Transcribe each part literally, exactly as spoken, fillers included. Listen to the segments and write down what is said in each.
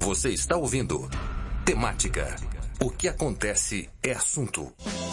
Você está ouvindo Temática. O que acontece é assunto.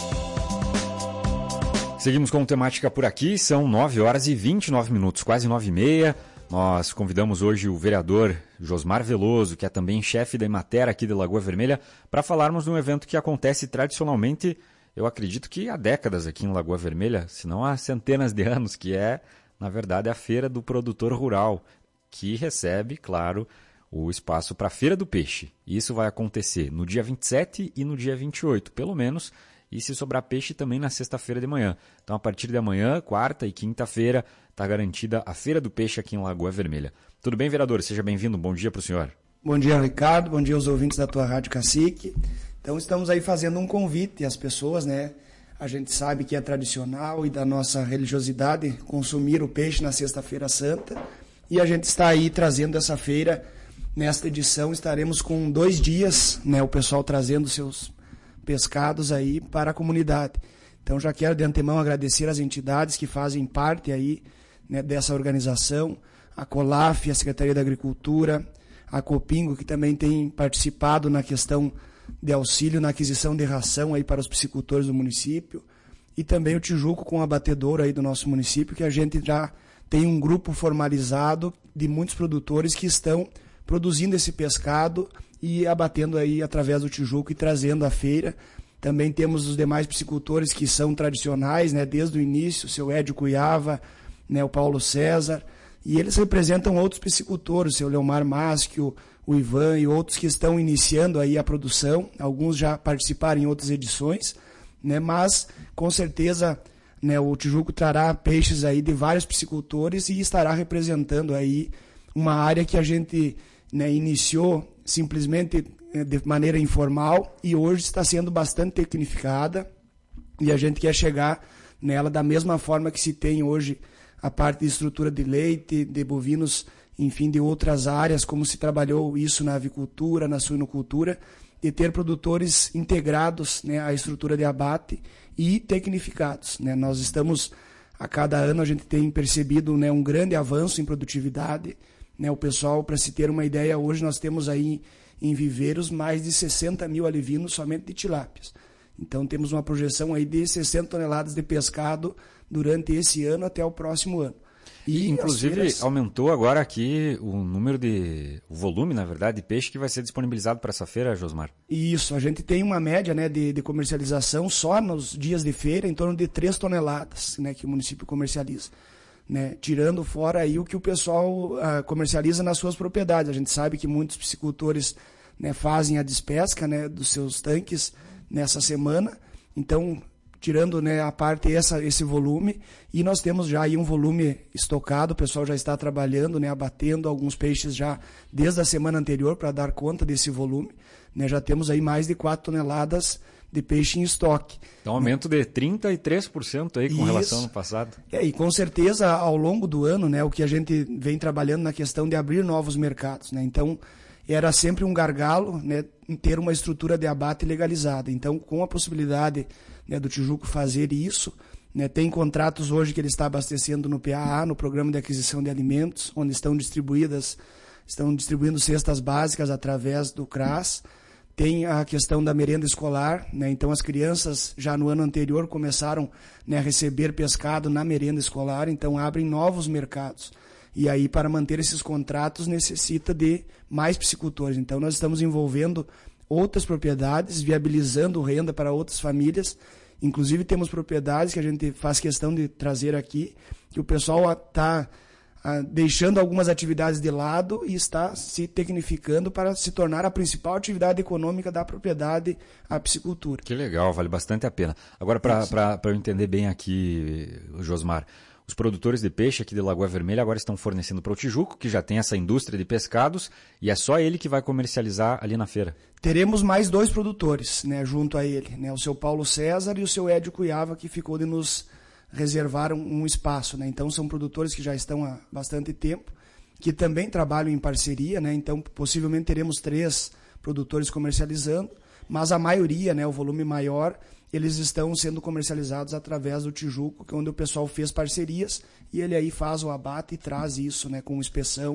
Seguimos com Temática por aqui, são nove horas e vinte e nove minutos, quase nove e meia. Nós convidamos hoje o vereador Josmar Veloso, que é também chefe da Emater aqui de Lagoa Vermelha, para falarmos de um evento que acontece tradicionalmente, eu acredito que há décadas aqui em Lagoa Vermelha, se não há centenas de anos, que é, na verdade, a Feira do Produtor Rural, que recebe, claro, o espaço para a Feira do Peixe. Isso vai acontecer no dia vinte e sete e no dia vinte e oito, pelo menos, e se sobrar peixe também na sexta-feira de manhã. Então, a partir de amanhã, quarta e quinta-feira, está garantida a Feira do Peixe aqui em Lagoa Vermelha. Tudo bem, vereador? Seja bem-vindo. Bom dia para o senhor. Bom dia, Ricardo. Bom dia aos ouvintes da tua Rádio Cacique. Então, estamos aí fazendo um convite às pessoas, né? A gente sabe que é tradicional e da nossa religiosidade consumir o peixe na Sexta-feira Santa. E a gente está aí trazendo essa feira. Nesta edição estaremos com dois dias, né? O pessoal trazendo seus pescados aí para a comunidade. Então já quero de antemão agradecer as entidades que fazem parte aí, né, dessa organização, a COLAF, a Secretaria da Agricultura, a Copingo, que também tem participado na questão de auxílio na aquisição de ração aí para os piscicultores do município, e também o Tijuco com o abatedouro aí do nosso município, que a gente já tem um grupo formalizado de muitos produtores que estão produzindo esse pescado e abatendo aí através do Tijuco e trazendo à feira. Também temos os demais piscicultores que são tradicionais, né, desde o início, o seu Edio Cuiava, né, o Paulo César, e eles representam outros piscicultores, o seu Leomar Maschio, o Ivan e outros que estão iniciando aí a produção. Alguns já participaram em outras edições, né, mas com certeza, né, o Tijuco trará peixes aí de vários piscicultores e estará representando aí uma área que a gente, né, iniciou simplesmente de maneira informal e hoje está sendo bastante tecnificada, e a gente quer chegar nela da mesma forma que se tem hoje a parte de estrutura de leite, de bovinos, enfim, de outras áreas, como se trabalhou isso na avicultura, na suinocultura, de ter produtores integrados, né, à estrutura de abate e tecnificados, né. Nós estamos, a cada ano a gente tem percebido, né, um grande avanço em produtividade, né. O pessoal, para se ter uma ideia, hoje nós temos aí em viveiros mais de sessenta mil alevinos somente de tilápias. Então temos uma projeção aí de sessenta toneladas de pescado durante esse ano até o próximo ano. E, inclusive, feiras... aumentou agora aqui o número de... o volume, na verdade, de peixe que vai ser disponibilizado para essa feira, Josmar. Isso, a gente tem uma média, né, de, de comercialização só nos dias de feira em torno de três toneladas, né, que o município comercializa. Né, tirando fora aí o que o pessoal uh, comercializa nas suas propriedades. A gente sabe que muitos piscicultores, né, fazem a despesca, né, dos seus tanques nessa semana, então tirando, né, a parte essa, esse volume, e nós temos já aí um volume estocado, o pessoal já está trabalhando, né, abatendo alguns peixes já desde a semana anterior para dar conta desse volume, né, já temos aí mais de quatro toneladas de peixe em estoque. Então, um aumento de trinta e três por cento aí com Isso. relação ao passado. É, e com certeza, ao longo do ano, né, o que a gente vem trabalhando na questão de abrir novos mercados, né, então era sempre um gargalo, né, ter uma estrutura de abate legalizada. Então, com a possibilidade, né, do Tijuco fazer isso, né, tem contratos hoje que ele está abastecendo no P A A, no Programa de Aquisição de Alimentos, onde estão distribuídas, estão distribuindo cestas básicas através do C R A S. Tem a questão da merenda escolar, né? Então as crianças já no ano anterior começaram, né, a receber pescado na merenda escolar, então abrem novos mercados. E aí, para manter esses contratos, necessita de mais piscicultores. Então nós estamos envolvendo outras propriedades, viabilizando renda para outras famílias. Inclusive temos propriedades que a gente faz questão de trazer aqui, que o pessoal está deixando algumas atividades de lado e está se tecnificando para se tornar a principal atividade econômica da propriedade, a piscicultura. Que legal, vale bastante a pena. Agora, para eu entender bem aqui, Josmar, os produtores de peixe aqui de Lagoa Vermelha agora estão fornecendo para o Tijuco, que já tem essa indústria de pescados, e é só ele que vai comercializar ali na feira. Teremos mais dois produtores, né, junto a ele, né, o seu Paulo César e o seu Edio Cuiava, que ficou de nos reservaram um espaço, né? Então são produtores que já estão há bastante tempo, que também trabalham em parceria, né? Então possivelmente teremos três produtores comercializando, mas a maioria, né, o volume maior, eles estão sendo comercializados através do Tijuco, que é onde o pessoal fez parcerias e ele aí faz o abate e traz isso, né, com inspeção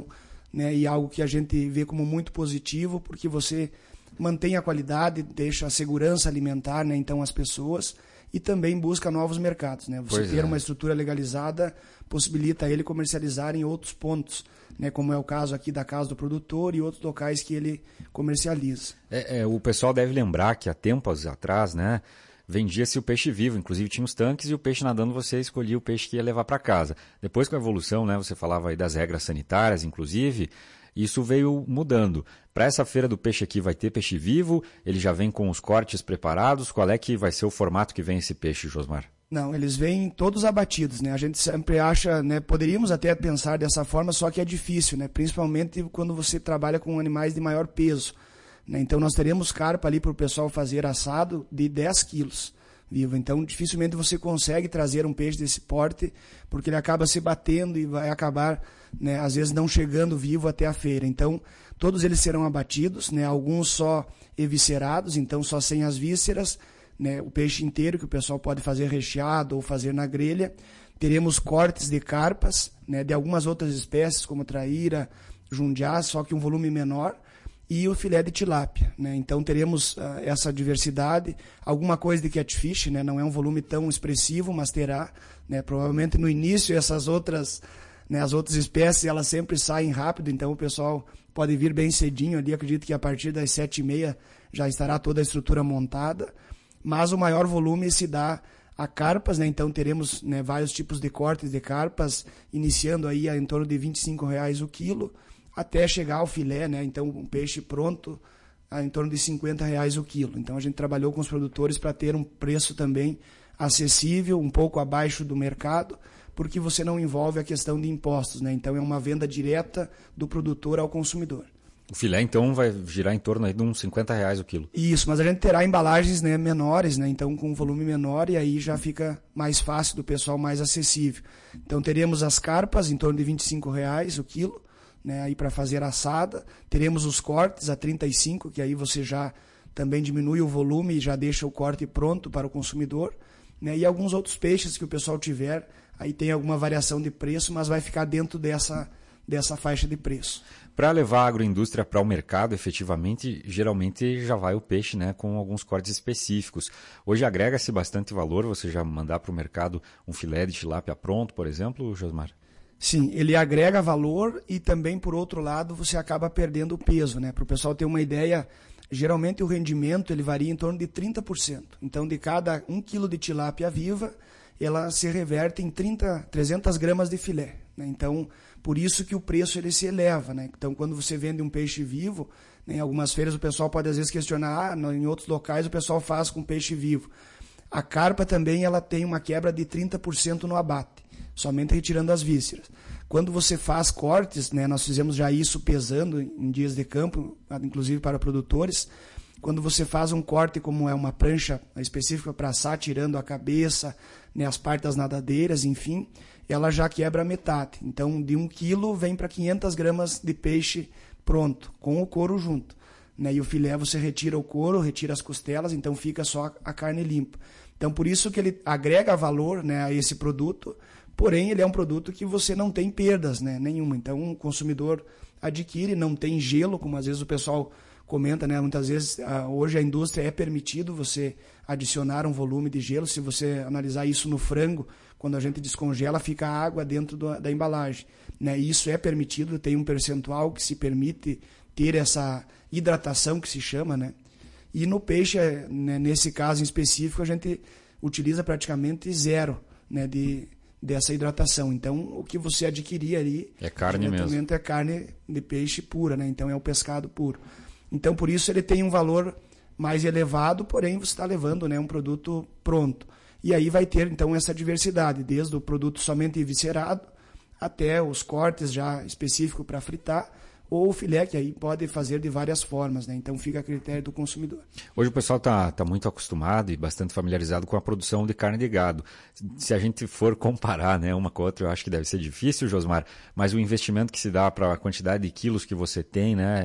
né, e algo que a gente vê como muito positivo, porque você mantém a qualidade, deixa a segurança alimentar, né, então as pessoas, e também busca novos mercados, né? Você Pois ter é. uma estrutura legalizada possibilita ele comercializar em outros pontos, né, como é o caso aqui da casa do produtor e outros locais que ele comercializa. É, é, o pessoal deve lembrar que há tempos atrás, né, vendia-se o peixe vivo, inclusive tinha os tanques e o peixe nadando, você escolhia o peixe que ia levar para casa. Depois com a evolução, né, você falava aí das regras sanitárias, inclusive, isso veio mudando. Para essa feira do peixe aqui vai ter peixe vivo, ele já vem com os cortes preparados, qual é que vai ser o formato que vem esse peixe, Josmar? Não, eles vêm todos abatidos, né? A gente sempre acha, né, poderíamos até pensar dessa forma, só que é difícil, né? Principalmente quando você trabalha com animais de maior peso, né? Então nós teremos carpa ali para o pessoal fazer assado de dez quilos vivo. Então dificilmente você consegue trazer um peixe desse porte, porque ele acaba se batendo e vai acabar, né, às vezes não chegando vivo até a feira. Então todos eles serão abatidos, né? Alguns só eviscerados, então só sem as vísceras, né, o peixe inteiro que o pessoal pode fazer recheado ou fazer na grelha. Teremos cortes de carpas, né, de algumas outras espécies, como traíra, jundiá, só que um volume menor, e o filé de tilápia, né? Então teremos uh, essa diversidade, alguma coisa de catfish, né? Não é um volume tão expressivo, mas terá, né? Provavelmente no início essas outras, né, as outras espécies elas sempre saem rápido, então o pessoal pode vir bem cedinho ali, acredito que a partir das sete e meia já estará toda a estrutura montada. Mas o maior volume se dá a carpas, né? Então teremos, né, vários tipos de cortes de carpas, iniciando aí a em torno de vinte e cinco reais o quilo, até chegar ao filé, né? Então um peixe pronto a em torno de cinquenta reais o quilo. Então a gente trabalhou com os produtores para ter um preço também acessível, um pouco abaixo do mercado, porque você não envolve a questão de impostos, né? Então é uma venda direta do produtor ao consumidor. O filé, então, vai girar em torno aí de uns cinquenta reais o quilo. Isso, mas a gente terá embalagens, né, menores, né, então com um volume menor, e aí já fica mais fácil do pessoal, mais acessível. Então teremos as carpas em torno de vinte e cinco reais o quilo, né, aí para fazer assada. Teremos os cortes a trinta e cinco, que aí você já também diminui o volume e já deixa o corte pronto para o consumidor, né, e alguns outros peixes que o pessoal tiver, aí tem alguma variação de preço, mas vai ficar dentro dessa, dessa faixa de preço. Para levar a agroindústria para o mercado, efetivamente, geralmente já vai o peixe, né, com alguns cortes específicos. Hoje agrega-se bastante valor você já mandar para o mercado um filé de tilápia pronto, por exemplo, Josmar? Sim, ele agrega valor e também, por outro lado, você acaba perdendo o peso, né? Para o pessoal ter uma ideia, geralmente o rendimento ele varia em torno de trinta por cento. Então, de cada um quilo de tilápia viva, ela se reverte em trinta, trezentas gramas de filé, né? Então, por isso que o preço ele se eleva, né? Então, quando você vende um peixe vivo, né, em algumas feiras o pessoal pode às vezes questionar, ah, em outros locais o pessoal faz com peixe vivo. A carpa também ela tem uma quebra de trinta por cento no abate, somente retirando as vísceras. Quando você faz cortes, né, nós fizemos já isso pesando em dias de campo, inclusive para produtores, quando você faz um corte como é uma prancha específica para assar, tirando a cabeça, né, as partes das nadadeiras, enfim, ela já quebra a metade. Então, de um quilo vem para quinhentas gramas de peixe pronto, com o couro junto, né? E o filé você retira o couro, retira as costelas, então fica só a carne limpa. Então, por isso que ele agrega valor, né, a esse produto, porém, ele é um produto que você não tem perdas, né, nenhuma. Então, o consumidor adquire, não tem gelo, como às vezes o pessoal comenta, né? Muitas vezes, hoje a indústria é permitido você adicionar um volume de gelo. Se você analisar isso no frango, quando a gente descongela, fica água dentro do, da embalagem, né? Isso é permitido, tem um percentual que se permite ter essa hidratação que se chama, né? E no peixe, né, nesse caso em específico, a gente utiliza praticamente zero, né, de, dessa hidratação. Então, o que você adquirir ali é carne mesmo. É carne de peixe pura, né? Então é o pescado puro. Então, por isso, ele tem um valor mais elevado, porém, você está levando, né, um produto pronto. E aí vai ter, então, essa diversidade, desde o produto somente viscerado, até os cortes já específicos para fritar, ou o filé, que aí pode fazer de várias formas, né? Então fica a critério do consumidor. Hoje o pessoal está tá muito acostumado e bastante familiarizado com a produção de carne de gado. Se a gente for comparar, né, uma com a outra, eu acho que deve ser difícil, Josmar, mas o investimento que se dá para a quantidade de quilos que você tem, né,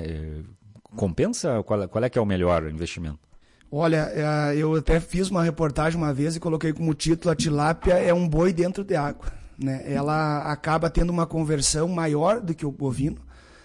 compensa? Qual, qual é que é o melhor investimento? Olha, eu até fiz uma reportagem uma vez e coloquei como título: a tilápia é um boi dentro de água, né? Ela acaba tendo uma conversão maior do que o bovino,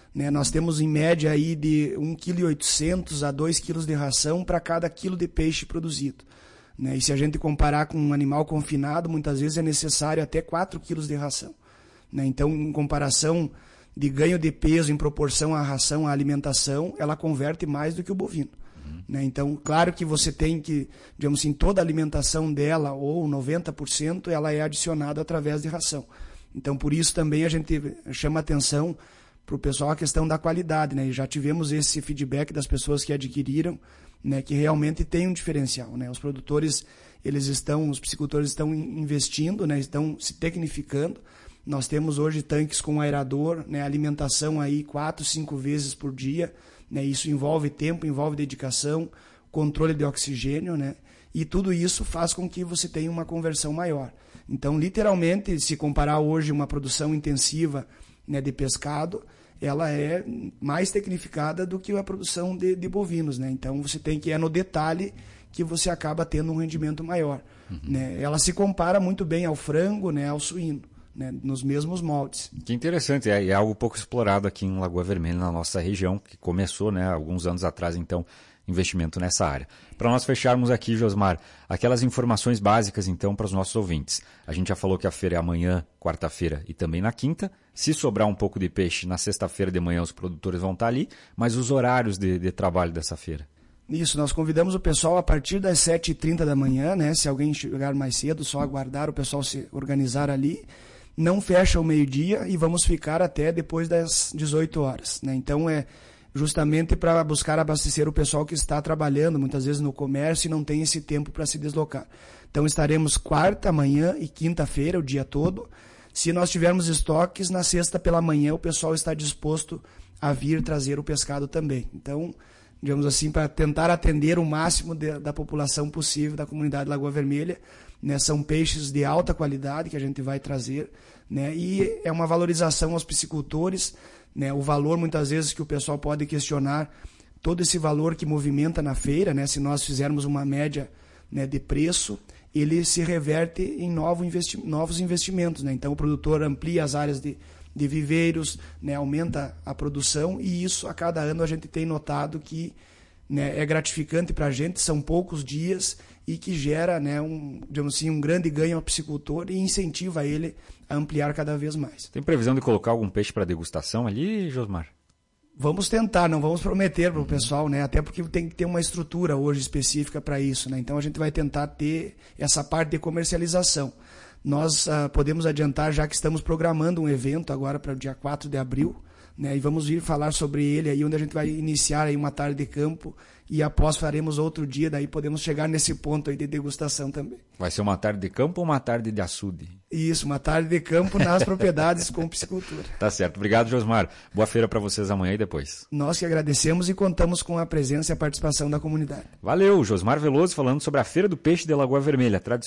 Né? Nós temos em média aí de um vírgula oitocentos quilos a dois quilos de ração para cada quilo de peixe produzido. Né? E se a gente comparar com um animal confinado, muitas vezes é necessário até quatro quilos de ração. Né? Então, em comparação de ganho de peso em proporção à ração, à alimentação, ela converte mais do que o bovino. Uhum. Né? Então, claro que você tem que, digamos assim, toda a alimentação dela, ou noventa por cento, ela é adicionada através de ração. Então, por isso também a gente chama atenção para o pessoal a questão da qualidade. Né? E já tivemos esse feedback das pessoas que adquiriram, né, que realmente tem um diferencial. Né? Os produtores, eles estão, os piscicultores estão investindo, né, estão se tecnificando. Nós temos hoje tanques com aerador, né, alimentação aí quatro, cinco vezes por dia. Né, isso envolve tempo, envolve dedicação, controle de oxigênio, né, e tudo isso faz com que você tenha uma conversão maior. Então, literalmente, se comparar hoje uma produção intensiva, né, de pescado, ela é mais tecnificada do que a produção de, de bovinos. Né? Então, você tem que ir no detalhe que você acaba tendo um rendimento maior. Uhum. Né? Ela se compara muito bem ao frango, né, ao suíno. Né, nos mesmos moldes. Que interessante, é, é algo pouco explorado aqui em Lagoa Vermelha, na nossa região, que começou, né, alguns anos atrás, então, investimento nessa área. Para nós fecharmos aqui, Josmar, aquelas informações básicas, então, para os nossos ouvintes. A gente já falou que a feira é amanhã, quarta-feira e também na quinta. Se sobrar um pouco de peixe, na sexta-feira de manhã os produtores vão estar ali, mas os horários de, de trabalho dessa feira? Isso, nós convidamos o pessoal a partir das sete e trinta da manhã, né? Se alguém chegar mais cedo, só aguardar o pessoal se organizar ali. Não fecha ao meio-dia e vamos ficar até depois das dezoito horas. Né? Então, é justamente para buscar abastecer o pessoal que está trabalhando, muitas vezes no comércio, e não tem esse tempo para se deslocar. Então, estaremos quarta, manhã e quinta-feira, o dia todo. Se nós tivermos estoques, na sexta pela manhã o pessoal está disposto a vir trazer o pescado também. Então, digamos assim, para tentar atender o máximo de, da população possível da comunidade Lagoa Vermelha. Né, são peixes de alta qualidade que a gente vai trazer, né, e é uma valorização aos piscicultores, né, o valor muitas vezes que o pessoal pode questionar, todo esse valor que movimenta na feira, né, se nós fizermos uma média, né, de preço, ele se reverte em novo investi- novos investimentos. Né, então o produtor amplia as áreas de, de viveiros, né, aumenta a produção e isso a cada ano a gente tem notado que, né, é gratificante para a gente, são poucos dias e que gera, né, um, digamos assim, um grande ganho ao piscicultor e incentiva ele a ampliar cada vez mais. Tem previsão de colocar algum peixe para degustação ali, Josmar? Vamos tentar, não vamos prometer para o pessoal, né? Até porque tem que ter uma estrutura hoje específica para isso. Né? Então a gente vai tentar ter essa parte de comercialização. Nós uh, podemos adiantar, já que estamos programando um evento agora para o dia quatro de abril, né? E vamos vir falar sobre ele aí, onde a gente vai iniciar aí uma tarde de campo e após faremos outro dia, daí podemos chegar nesse ponto aí de degustação também. Vai ser uma tarde de campo ou uma tarde de açude? Isso, uma tarde de campo nas propriedades com piscicultura. Tá certo. Obrigado, Josmar. Boa feira para vocês amanhã e depois. Nós que agradecemos e contamos com a presença e a participação da comunidade. Valeu, Josmar Veloso falando sobre a Feira do Peixe de Lagoa Vermelha, tradicional.